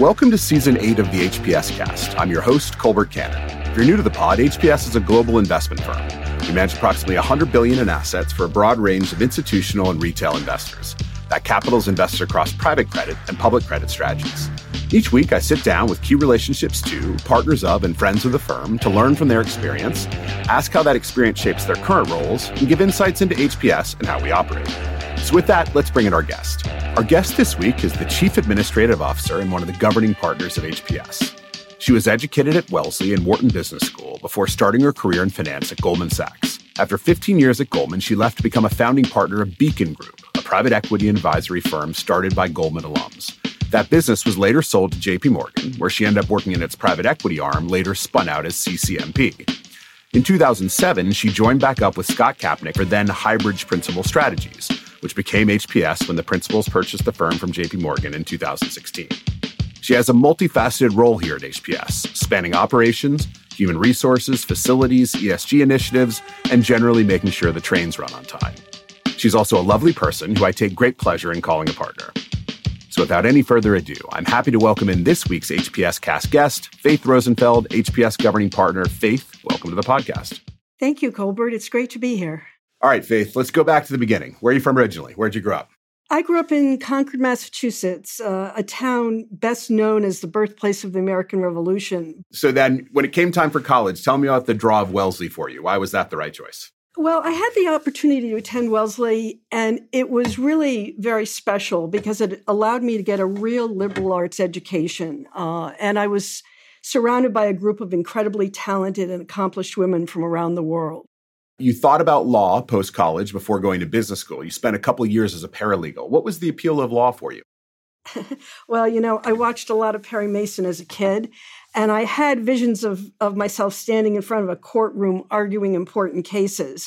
Welcome to Season 8 of the HPS Cast. I'm your host, Colbert Cannon. If you're new to the pod, HPS is a global investment firm. We manage approximately $100 billion in assets for a broad range of institutional and retail investors. That capital is invested across private credit and public credit strategies. Each week, I sit down with key relationships to, partners of, and friends of the firm to learn from their experience, ask how that experience shapes their current roles, and give insights into HPS and how we operate. So with that, let's bring in our guest. Our guest this week is the Chief Administrative Officer and one of the governing partners of HPS. She was educated at Wellesley and Wharton Business School before starting her career in finance at Goldman Sachs. After 15 years at Goldman, she left to become a founding partner of Beacon Group, a private equity advisory firm started by Goldman alums. That business was later sold to JP Morgan, where she ended up working in its private equity arm, later spun out as CCMP. In 2007, she joined back up with Scott Kapnick for then Highbridge Principal Strategies, which became HPS when the principals purchased the firm from JP Morgan in 2016. She has a multifaceted role here at HPS, spanning operations, human resources, facilities, ESG initiatives, and generally making sure the trains run on time. She's also a lovely person who I take great pleasure in calling a partner. So without any further ado, I'm happy to welcome in this week's HPS Cast guest, Faith Rosenfeld, HPS Governing Partner. Faith, welcome to the podcast. Thank you, Colbert. It's great to be here. All right, Faith, let's go back to the beginning. Where are you from originally? Where'd you grow up? I grew up in Concord, Massachusetts, a town best known as the birthplace of the American Revolution. So then when it came time for college, tell me about the draw of Wellesley for you. Why was that the right choice? Well, I had the opportunity to attend Wellesley, and it was really very special because it allowed me to get a real liberal arts education. And I was surrounded by a group of incredibly talented and accomplished women from around the world. You thought about law post-college before going to business school. You spent a couple of years as a paralegal. What was the appeal of law for you? Well, I watched a lot of Perry Mason as a kid, and I had visions of myself standing in front of a courtroom arguing important cases.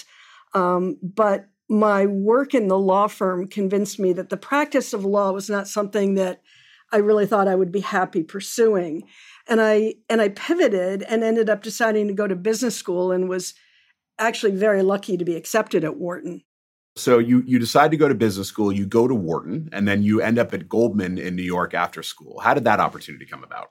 But my work in the law firm convinced me that the practice of law was not something that I really thought I would be happy pursuing. And I pivoted and ended up deciding to go to business school and was actually very lucky to be accepted at Wharton. So you decide to go to business school, you go to Wharton, and then you end up at Goldman in New York after school. How did that opportunity come about?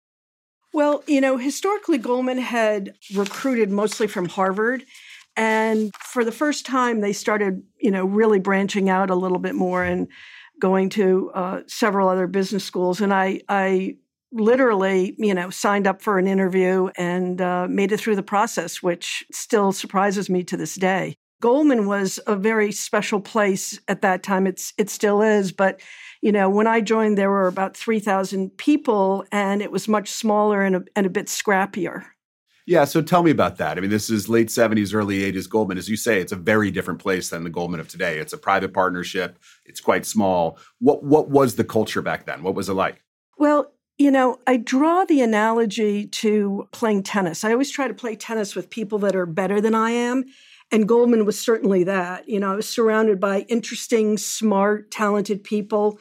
Well, historically, Goldman had recruited mostly from Harvard. And for the first time, they started, really branching out a little bit more and going to several other business schools. And I literally, signed up for an interview and made it through the process, which still surprises me to this day. Goldman was a very special place at that time. It still is. But, when I joined, there were about 3,000 people, and it was much smaller and a bit scrappier. Yeah, so tell me about that. I mean, this is late 70s, early 80s Goldman. As you say, it's a very different place than the Goldman of today. It's a private partnership. It's quite small. What was the culture back then? What was it like? Well, I draw the analogy to playing tennis. I always try to play tennis with people that are better than I am. And Goldman was certainly that. I was surrounded by interesting, smart, talented people.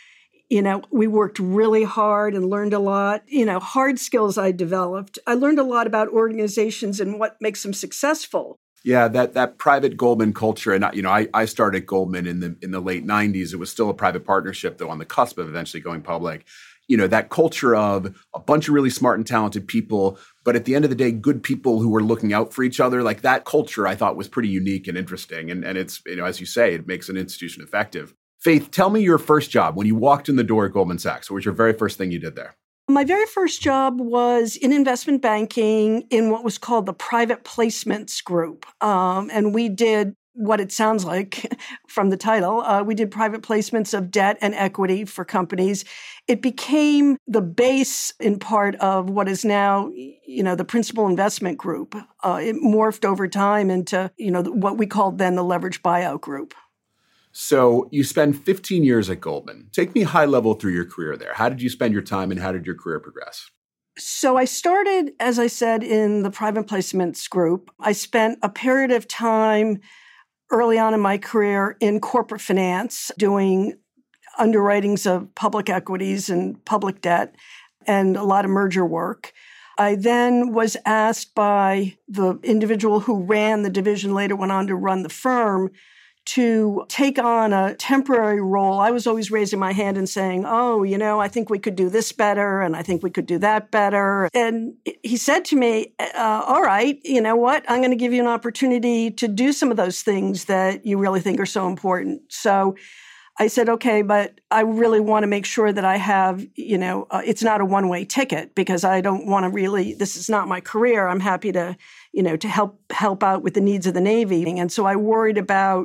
We worked really hard and learned a lot. Hard skills I developed. I learned a lot about organizations and what makes them successful. Yeah, that private Goldman culture. And, I started Goldman in the late 90s. It was still a private partnership, though, on the cusp of eventually going public. That culture of a bunch of really smart and talented people, but at the end of the day, good people who were looking out for each other, like that culture I thought was pretty unique and interesting. And it's, as you say, it makes an institution effective. Faith, tell me your first job. When you walked in the door at Goldman Sachs, what was your very first thing you did there? My very first job was in investment banking in what was called the private placements group. And we did what it sounds like from the title. We did private placements of debt and equity for companies. It became the base in part of what is now, the principal investment group. It morphed over time into, what we called then the leveraged buyout group. So you spend 15 years at Goldman. Take me high level through your career there. How did you spend your time and how did your career progress? So I started, as I said, in the private placements group. I spent a period of time early on in my career in corporate finance, doing underwritings of public equities and public debt and a lot of merger work. I then was asked by the individual who ran the division, later went on to run the firm, to take on a temporary role. I was always raising my hand and saying, oh, I think we could do this better, and I think we could do that better. And he said to me, all right, you know what? I'm going to give you an opportunity to do some of those things that you really think are so important. So I said, okay, but I really want to make sure that I have, it's not a one-way ticket, because I don't want to really, this is not my career. I'm happy to, to help out with the needs of the Navy. And so I worried about,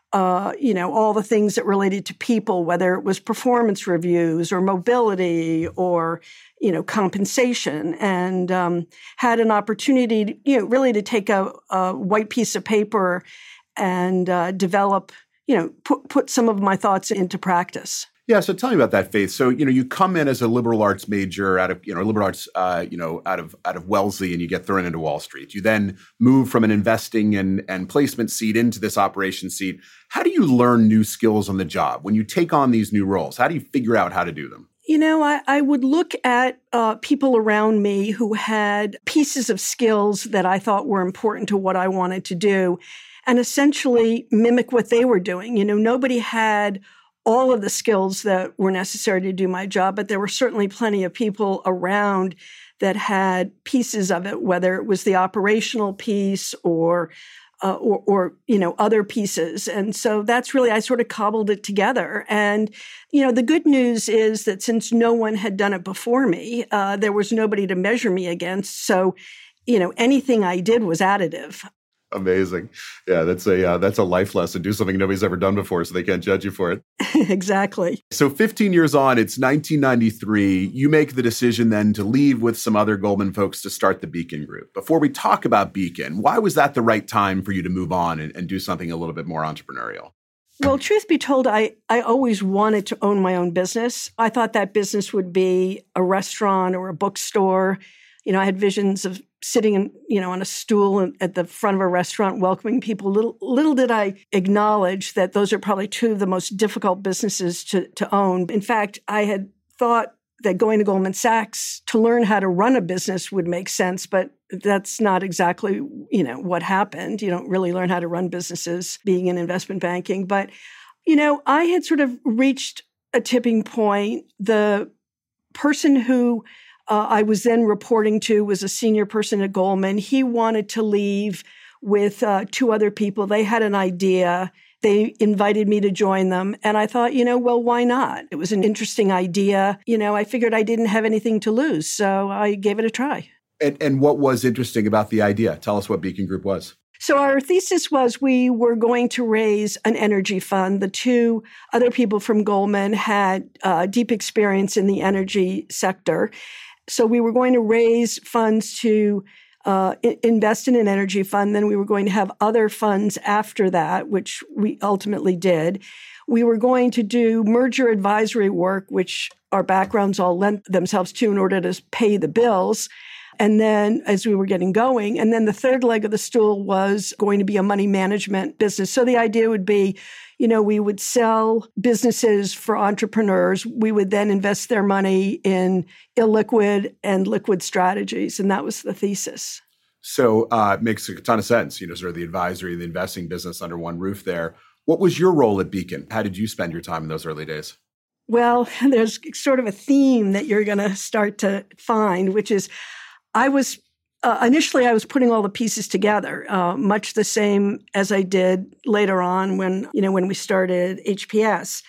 all the things that related to people, whether it was performance reviews or mobility or, compensation, and had an opportunity, really to take a white piece of paper and develop, put some of my thoughts into practice. Yeah. So tell me about that, Faith. So, you come in as a liberal arts major out of, liberal arts, out of Wellesley, and you get thrown into Wall Street. You then move from an investing and placement seat into this operations seat. How do you learn new skills on the job when you take on these new roles? How do you figure out how to do them? I would look at people around me who had pieces of skills that I thought were important to what I wanted to do, and essentially mimic what they were doing. Nobody had all of the skills that were necessary to do my job, but there were certainly plenty of people around that had pieces of it, whether it was the operational piece or other pieces. And so that's really, I sort of cobbled it together. And, the good news is that since no one had done it before me, there was nobody to measure me against. So, anything I did was additive. Amazing. Yeah, that's a life lesson. Do something nobody's ever done before so they can't judge you for it. Exactly. So 15 years on, it's 1993. You make the decision then to leave with some other Goldman folks to start the Beacon Group. Before we talk about Beacon, why was that the right time for you to move on and do something a little bit more entrepreneurial? Well, truth be told, I always wanted to own my own business. I thought that business would be a restaurant or a bookstore. I had visions of sitting on a stool at the front of a restaurant welcoming people. Little did I acknowledge that those are probably two of the most difficult businesses to own. In fact, I had thought that going to Goldman Sachs to learn how to run a business would make sense, but that's not exactly, what happened. You don't really learn how to run businesses being in investment banking. But, I had sort of reached a tipping point. The person who I was then reporting to was a senior person at Goldman. He wanted to leave with two other people. They had an idea. They invited me to join them. And I thought, well, why not? It was an interesting idea. I figured I didn't have anything to lose. So I gave it a try. And what was interesting about the idea? Tell us what Beacon Group was. So our thesis was we were going to raise an energy fund. The two other people from Goldman had deep experience in the energy sector. So we were going to raise funds to invest in an energy fund. Then we were going to have other funds after that, which we ultimately did. We were going to do merger advisory work, which our backgrounds all lent themselves to in order to pay the bills. And then as we were getting going, and then the third leg of the stool was going to be a money management business. So the idea would be, we would sell businesses for entrepreneurs. We would then invest their money in illiquid and liquid strategies. And that was the thesis. So it makes a ton of sense, sort of the advisory and the investing business under one roof there. What was your role at Beacon? How did you spend your time in those early days? Well, there's sort of a theme that you're going to start to find, which is initially I was putting all the pieces together, much the same as I did later on when we started HPS.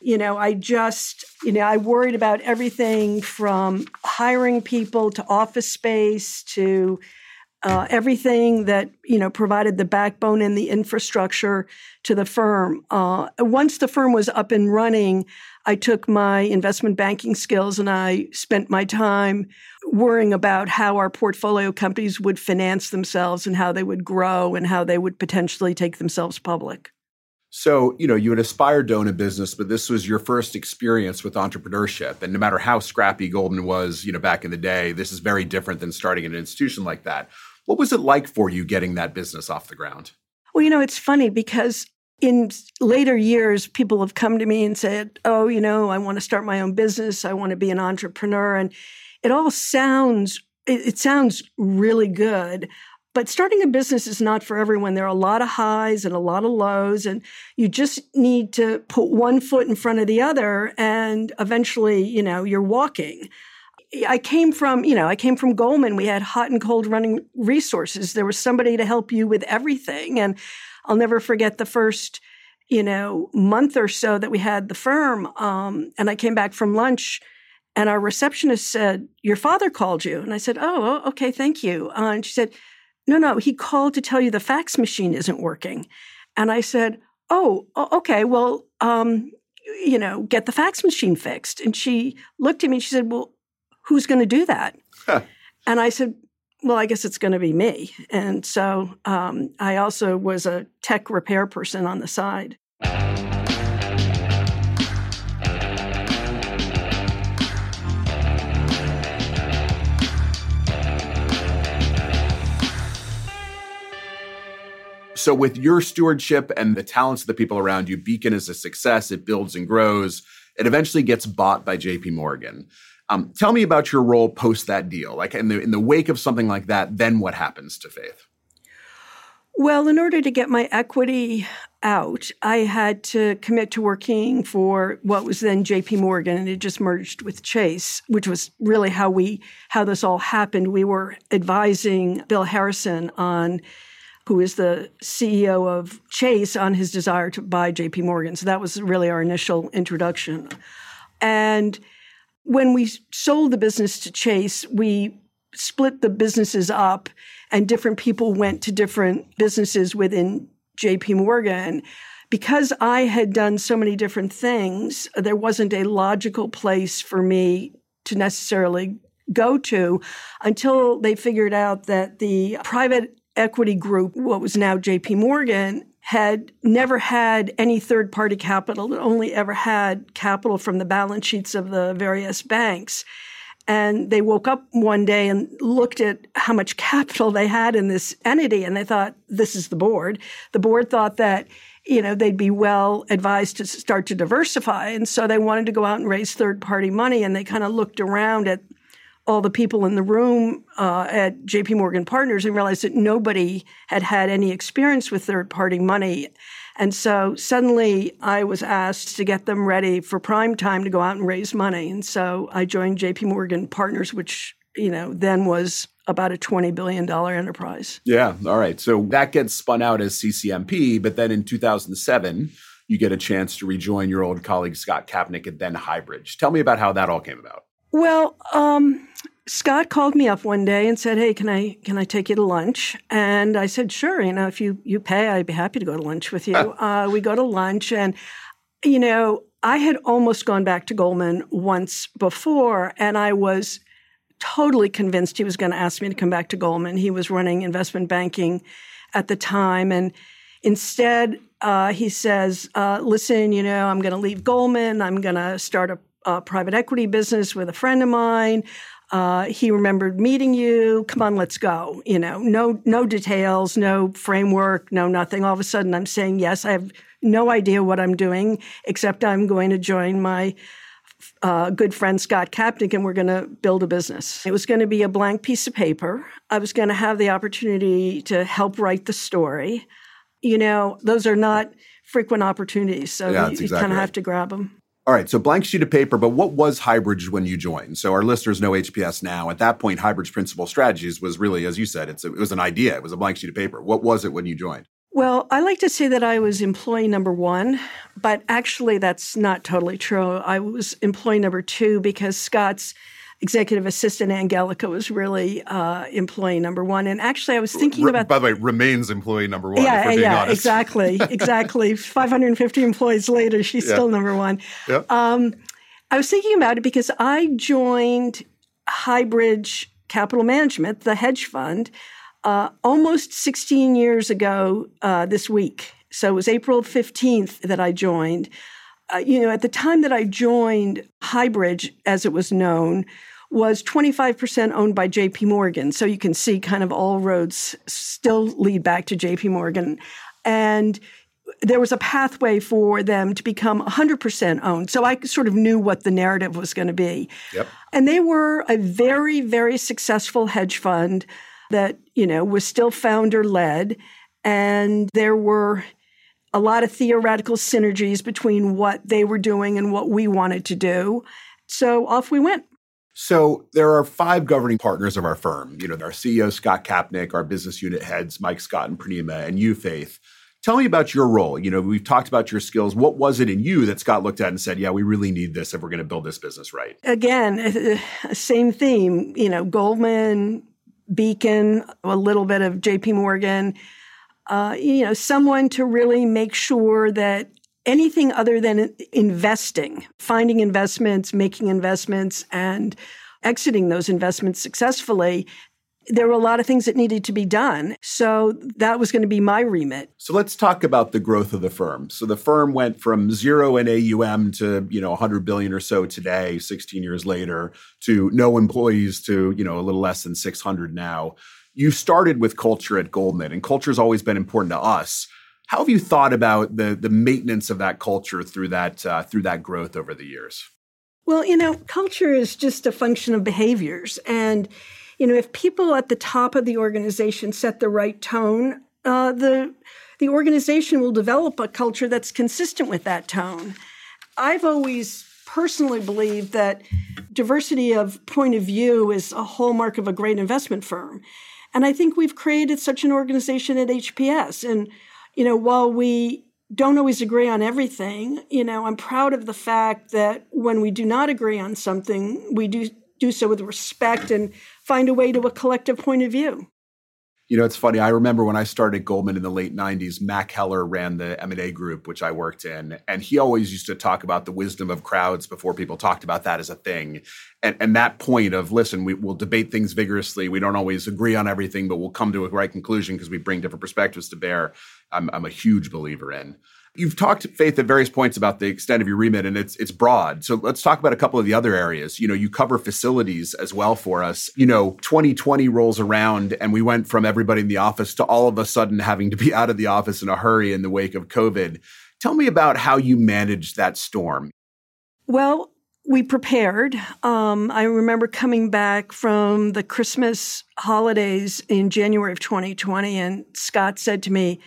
I worried about everything from hiring people to office space to everything that, provided the backbone and the infrastructure to the firm. Once the firm was up and running, I took my investment banking skills and I spent my time worrying about how our portfolio companies would finance themselves and how they would grow and how they would potentially take themselves public. So, you had aspired to own a business, but this was your first experience with entrepreneurship. And no matter how scrappy Goldman was, back in the day, this is very different than starting an institution like that. What was it like for you getting that business off the ground? Well, it's funny because in later years, people have come to me and said, oh, I want to start my own business. I want to be an entrepreneur. And it all sounds really good. But starting a business is not for everyone. There are a lot of highs and a lot of lows, and you just need to put one foot in front of the other, and eventually, you're walking. I came from Goldman. We had hot and cold running resources. There was somebody to help you with everything. And I'll never forget the first, month or so that we had the firm. And I came back from lunch and our receptionist said, "Your father called you." And I said, "Oh, okay, thank you." And she said, No, he called to tell you the fax machine isn't working. And I said, "Oh, okay, well, get the fax machine fixed." And she looked at me and she said, "Well, who's going to do that?" Huh. And I said, "Well, I guess it's going to be me." And so I also was a tech repair person on the side. So with your stewardship and the talents of the people around you, Beacon is a success. It builds and grows. It eventually gets bought by JP Morgan. Tell me about your role post that deal. Like in the wake of something like that, then what happens to Faith? Well, in order to get my equity out, I had to commit to working for what was then JP Morgan, and it just merged with Chase, which was really how this all happened. We were advising Bill Harrison who is the CEO of Chase, on his desire to buy JP Morgan. So that was really our initial introduction. And when we sold the business to Chase, we split the businesses up and different people went to different businesses within JP Morgan. Because I had done so many different things, there wasn't a logical place for me to necessarily go to until they figured out that the private equity group, what was now JP Morgan, had never had any third-party capital. It only ever had capital from the balance sheets of the various banks. And they woke up one day and looked at how much capital they had in this entity, and they thought, this is the board. The board thought that, they'd be well advised to start to diversify. And so they wanted to go out and raise third-party money, and they kind of looked around at all the people in the room at JP Morgan Partners and realized that nobody had had any experience with third-party money. And so suddenly I was asked to get them ready for prime time to go out and raise money. And so I joined JP Morgan Partners, which, then was about a $20 billion enterprise. Yeah. All right. So that gets spun out as CCMP, but then in 2007, you get a chance to rejoin your old colleague, Scott Kapnick, at then Highbridge. Tell me about how that all came about. Well, Scott called me up one day and said, "Hey, can I take you to lunch?" And I said, "Sure. If you pay, I'd be happy to go to lunch with you." We go to lunch, and I had almost gone back to Goldman once before, and I was totally convinced he was going to ask me to come back to Goldman. He was running investment banking at the time, and instead he says, "Listen, I'm going to leave Goldman. I'm going to start a private equity business with a friend of mine. He remembered meeting you. Come on, let's go." No details, no framework, no nothing. All of a sudden, I'm saying yes. I have no idea what I'm doing, except I'm going to join my good friend Scott Kapnick, and we're going to build a business. It was going to be a blank piece of paper. I was going to have the opportunity to help write the story. Those are not frequent opportunities, so you kind of have to grab them. All right, so blank sheet of paper, but what was Highbridge when you joined? So our listeners know HPS now. At that point, Highbridge Principal Strategies was really, as you said, it was an idea. It was a blank sheet of paper. What was it when you joined? Well, I like to say that I was employee number one, but actually that's not totally true. I was employee number two because Scott's executive assistant, Angelica, was really employee number one. And actually, I was thinking about... By the way, remains employee number one, if we're being honest. Exactly. 550 employees later, she's still number one. Yeah. I was thinking about it because I joined Highbridge Capital Management, the hedge fund, almost 16 years ago this week. So it was April 15th that I joined. At the time that I joined, Highbridge, as it was known, was 25% owned by JP Morgan. So you can see kind of all roads still lead back to JP Morgan. And there was a pathway for them to become 100% owned. So I sort of knew what the narrative was going to be. Yep. And they were a very, very successful hedge fund. that, was still founder-led. And there were a lot of theoretical synergies between what they were doing and what we wanted to do. So off we went. So there are 5 governing partners of our firm. Our CEO, Scott Kapnick, our business unit heads, Mike, Scott, and Pranima, and you, Faith. Tell me about your role. We've talked about your skills. What was it in you that Scott looked at and said, yeah, we really need this if we're going to build this business right? Again, same theme, Goldman, Beacon, a little bit of JP Morgan, someone to really make sure that anything other than investing, finding investments, making investments, and exiting those investments successfully, there were a lot of things that needed to be done. So that was going to be my remit. So let's talk about the growth of the firm. So the firm went from 0 in AUM to, $100 billion or so today, 16 years later, to no employees to, a little less than 600 now. You started with culture at Goldman, and culture has always been important to us. How have you thought about the maintenance of that culture through that growth over the years? Well, culture is just a function of behaviors. And if people at the top of the organization set the right tone, the organization will develop a culture that's consistent with that tone. I've always personally believed that diversity of point of view is a hallmark of a great investment firm. And I think we've created such an organization at HPS. And, while we don't always agree on everything, I'm proud of the fact that when we do not agree on something, we do so with respect and find a way to a collective point of view. It's funny. I remember when I started Goldman in the late 90s, Mac Heller ran the M&A group, which I worked in. And he always used to talk about the wisdom of crowds before people talked about that as a thing. And that point of, listen, we'll debate things vigorously. We don't always agree on everything, but we'll come to a right conclusion because we bring different perspectives to bear. I'm a huge believer in. You've talked, Faith, at various points about the extent of your remit, and it's broad. So let's talk about a couple of the other areas. You cover facilities as well for us. 2020 rolls around, and we went from everybody in the office to all of a sudden having to be out of the office in a hurry in the wake of COVID. Tell me about how you managed that storm. Well, we prepared. I remember coming back from the Christmas holidays in January of 2020, and Scott said to me,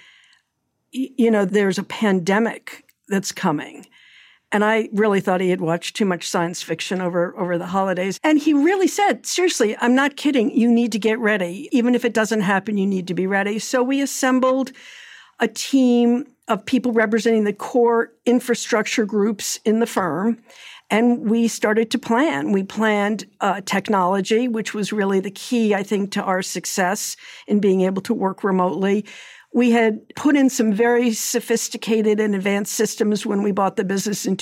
there's a pandemic that's coming. And I really thought he had watched too much science fiction over the holidays. And he really said, seriously, I'm not kidding. You need to get ready. Even if it doesn't happen, you need to be ready. So we assembled a team of people representing the core infrastructure groups in the firm. And we started to plan. We planned technology, which was really the key, I think, to our success in being able to work remotely. We had put in some very sophisticated and advanced systems when we bought the business in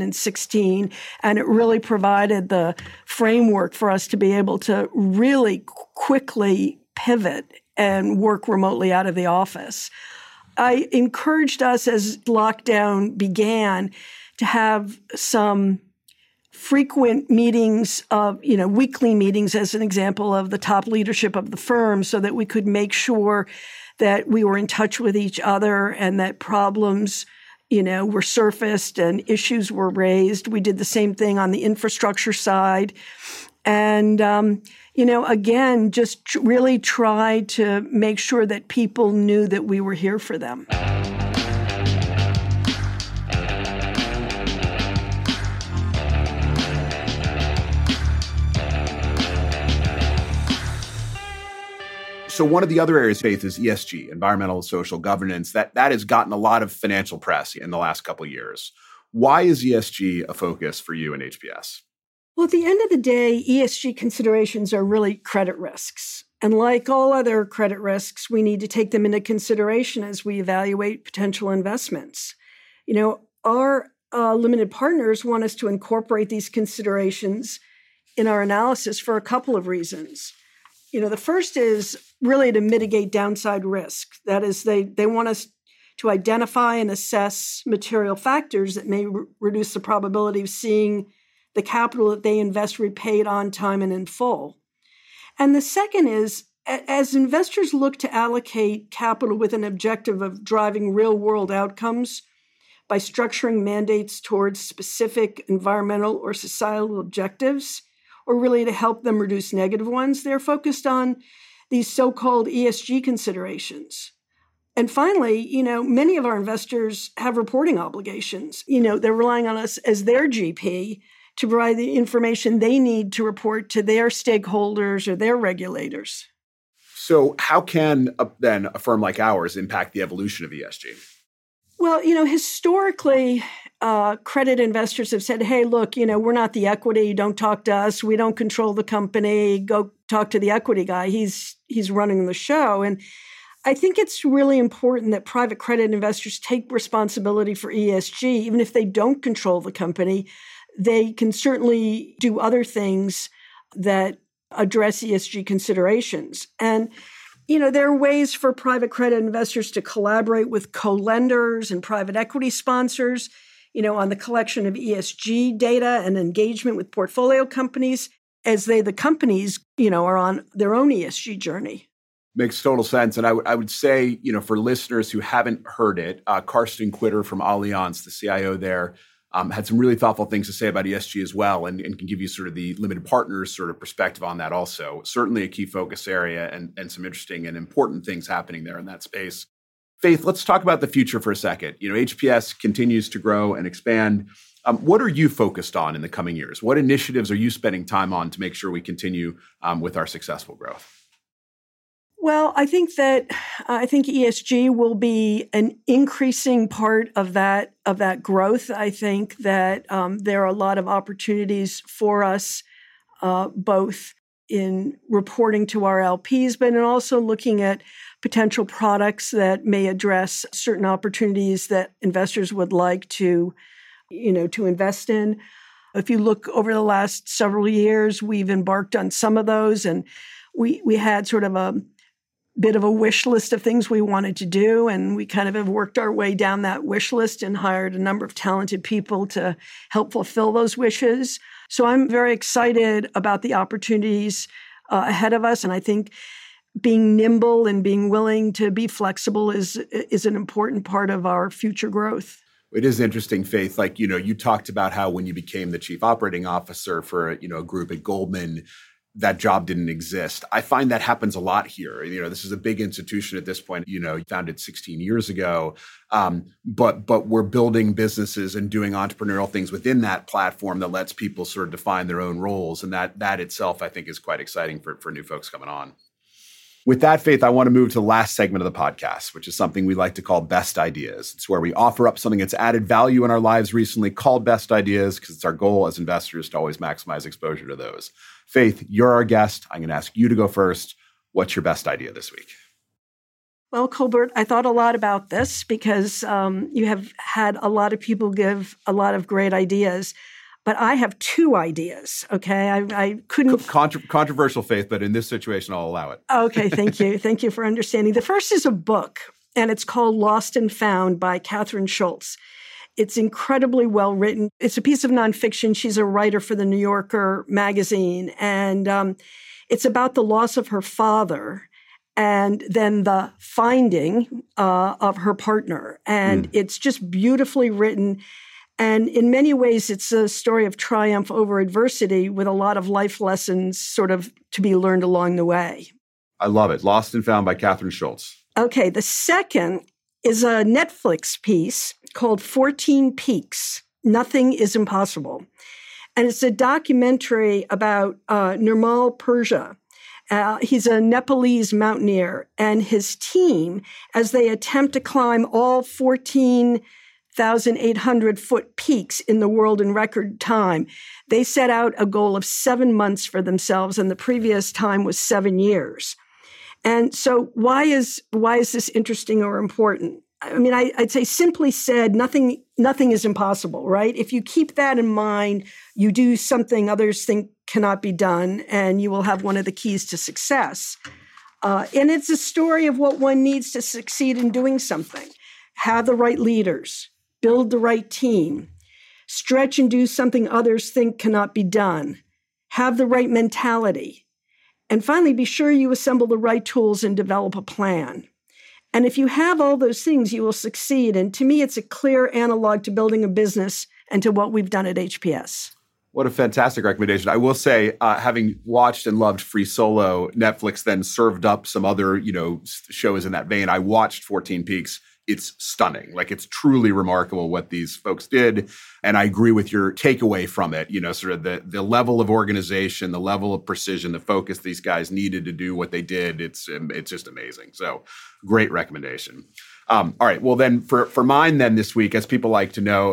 2016, and it really provided the framework for us to be able to really quickly pivot and work remotely out of the office. I encouraged us as lockdown began to have some frequent meetings of, weekly meetings as an example of the top leadership of the firm so that we could make sure that we were in touch with each other and that problems, were surfaced and issues were raised. We did the same thing on the infrastructure side. And, again, just really tried to make sure that people knew that we were here for them. So one of the other areas, Faith, is ESG, environmental and social governance. That has gotten a lot of financial press in the last couple of years. Why is ESG a focus for you in HPS? Well, at the end of the day, ESG considerations are really credit risks. And like all other credit risks, we need to take them into consideration as we evaluate potential investments. Our limited partners want us to incorporate these considerations in our analysis for a couple of reasons. The first is really to mitigate downside risk. That is, they want us to identify and assess material factors that may reduce the probability of seeing the capital that they invest repaid on time and in full. And the second is, as investors look to allocate capital with an objective of driving real-world outcomes by structuring mandates towards specific environmental or societal objectives, or really to help them reduce negative ones, they're focused on these so-called ESG considerations. And finally, many of our investors have reporting obligations. They're relying on us as their GP to provide the information they need to report to their stakeholders or their regulators. So how can then a firm like ours impact the evolution of ESG? Well, historically, credit investors have said, hey, look, we're not the equity. Don't talk to us. We don't control the company. Go talk to the equity guy. He's running the show. And I think it's really important that private credit investors take responsibility for ESG. Even if they don't control the company, they can certainly do other things that address ESG considerations. And, there are ways for private credit investors to collaborate with co-lenders and private equity sponsors, on the collection of ESG data and engagement with portfolio companies as the companies, are on their own ESG journey. Makes total sense. And I would say, for listeners who haven't heard it, Karsten Quitter from Allianz, the CIO there, had some really thoughtful things to say about ESG as well, and can give you sort of the limited partners sort of perspective on that also. Certainly a key focus area and some interesting and important things happening there in that space. Faith, let's talk about the future for a second. HPS continues to grow and expand. What are you focused on in the coming years? What initiatives are you spending time on to make sure we continue with our successful growth? Well, I think ESG will be an increasing part of that growth. I think that there are a lot of opportunities for us, both in reporting to our LPs, but in also looking at potential products that may address certain opportunities that investors would like to invest in. If you look over the last several years, we've embarked on some of those, and we had sort of a bit of a wish list of things we wanted to do, and we kind of have worked our way down that wish list and hired a number of talented people to help fulfill those wishes. So I'm very excited about the opportunities ahead of us, and I think being nimble and being willing to be flexible is an important part of our future growth. It is interesting, Faith. Like, you talked about how when you became the chief operating officer for, a group at Goldman, that job didn't exist. I find that happens a lot here. This is a big institution at this point, founded 16 years ago. But we're building businesses and doing entrepreneurial things within that platform that lets people sort of define their own roles. And that itself, I think, is quite exciting for new folks coming on. With that, Faith, I want to move to the last segment of the podcast, which is something we like to call Best Ideas. It's where we offer up something that's added value in our lives recently called Best Ideas, because it's our goal as investors to always maximize exposure to those. Faith, you're our guest. I'm going to ask you to go first. What's your best idea this week? Well, Colbert, I thought a lot about this because you have had a lot of people give a lot of great ideas. But I have two ideas, okay? I couldn't... Controversial, Faith, but in this situation, I'll allow it. Okay, thank you. Thank you for understanding. The first is a book, and it's called Lost and Found by Kathryn Schulz. It's incredibly well written. It's a piece of nonfiction. She's a writer for the New Yorker magazine, and it's about the loss of her father and then the finding of her partner. And it's just beautifully written. And in many ways, it's a story of triumph over adversity with a lot of life lessons sort of to be learned along the way. I love it. Lost and Found by Kathryn Schulz. Okay, the second is a Netflix piece called 14 Peaks, Nothing is Impossible. And it's a documentary about Nirmal Purja. He's a Nepalese mountaineer, and his team, as they attempt to climb all 14,800-foot peaks in the world in record time. They set out a goal of 7 months for themselves, and the previous time was 7 years. And so why is this interesting or important? I mean, I'd say simply said, nothing is impossible, right? If you keep that in mind, you do something others think cannot be done, and you will have one of the keys to success. And it's a story of what one needs to succeed in doing something. Have the right leaders, build the right team, stretch and do something others think cannot be done, have the right mentality, and finally, be sure you assemble the right tools and develop a plan. And if you have all those things, you will succeed. And to me, it's a clear analog to building a business and to what we've done at HPS. What a fantastic recommendation. I will say, having watched and loved Free Solo, Netflix then served up some other, shows in that vein. I watched 14 Peaks. It's stunning. Like, it's truly remarkable what these folks did. And I agree with your takeaway from it, sort of the level of organization, the level of precision, the focus these guys needed to do what they did. It's just amazing. So great recommendation. All right. Well, then for mine then this week, as people like to know,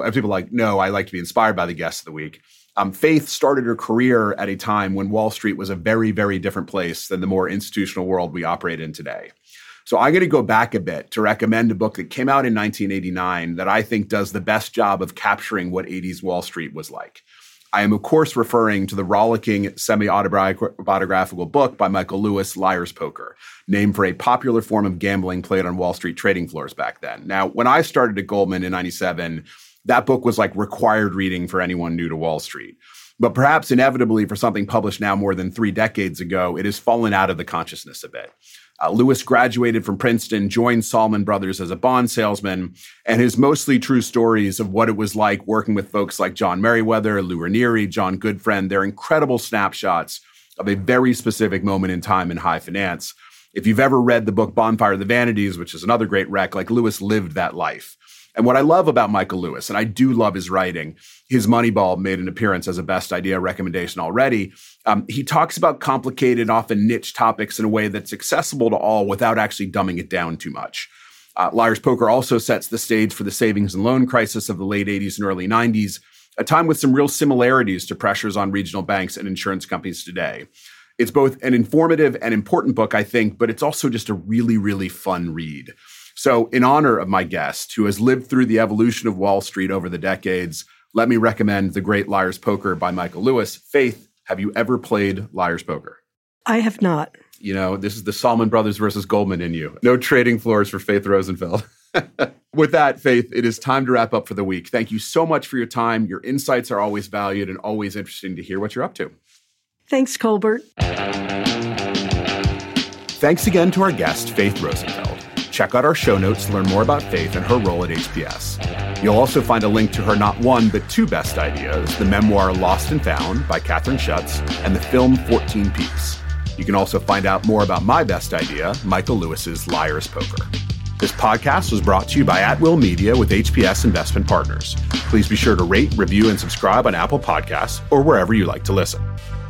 I like to be inspired by the guests of the week. Faith started her career at a time when Wall Street was a very, very different place than the more institutional world we operate in today. So I'm going to go back a bit to recommend a book that came out in 1989 that I think does the best job of capturing what 80s Wall Street was like. I am, of course, referring to the rollicking semi-autobiographical book by Michael Lewis, Liar's Poker, named for a popular form of gambling played on Wall Street trading floors back then. Now, when I started at Goldman in 97, that book was like required reading for anyone new to Wall Street. But perhaps inevitably for something published now more than 3 decades ago, it has fallen out of the consciousness a bit. Lewis graduated from Princeton, joined Salomon Brothers as a bond salesman, and his mostly true stories of what it was like working with folks like John Merriweather, Lou Ranieri, John Goodfriend, they're incredible snapshots of a very specific moment in time in high finance. If you've ever read the book Bonfire of the Vanities, which is another great rec, like Lewis lived that life. And what I love about Michael Lewis, and I do love his writing, his Moneyball made an appearance as a best idea recommendation already. He talks about complicated, often niche topics in a way that's accessible to all without actually dumbing it down too much. Liar's Poker also sets the stage for the savings and loan crisis of the late 80s and early 90s, a time with some real similarities to pressures on regional banks and insurance companies today. It's both an informative and important book, I think, but it's also just a really, really fun read. So in honor of my guest, who has lived through the evolution of Wall Street over the decades, let me recommend The Great Liar's Poker by Michael Lewis. Faith, have you ever played Liar's Poker? I have not. This is the Salomon Brothers versus Goldman in you. No trading floors for Faith Rosenfeld. With that, Faith, it is time to wrap up for the week. Thank you so much for your time. Your insights are always valued and always interesting to hear what you're up to. Thanks, Colbert. Thanks again to our guest, Faith Rosenfeld. Check out our show notes to learn more about Faith and her role at HPS. You'll also find a link to her not one, but 2 best ideas, the memoir Lost and Found by Catherine Schutz and the film 14 Peaks. You can also find out more about my best idea, Michael Lewis's Liar's Poker. This podcast was brought to you by At Will Media with HPS Investment Partners. Please be sure to rate, review, and subscribe on Apple Podcasts or wherever you like to listen.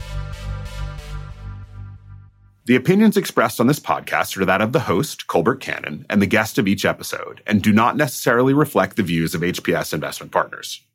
The opinions expressed on this podcast are that of the host, Colbert Cannon, and the guest of each episode, and do not necessarily reflect the views of HPS Investment Partners.